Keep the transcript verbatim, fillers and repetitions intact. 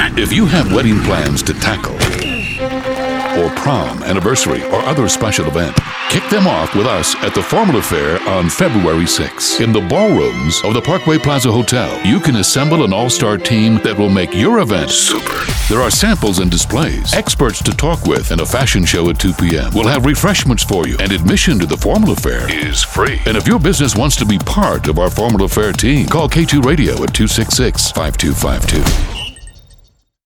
If you have wedding plans to tackle, or prom, anniversary, or other special event, kick them off with us at the Formula Fair on February sixth. In the ballrooms of the Parkway Plaza Hotel, you can assemble an all-star team that will make your event super. There are samples and displays, experts to talk with, and a fashion show at two p.m. We'll have refreshments for you, and admission to the Formula Fair is free. And if your business wants to be part of our Formula Fair team, call K two Radio at two six six, five two five two.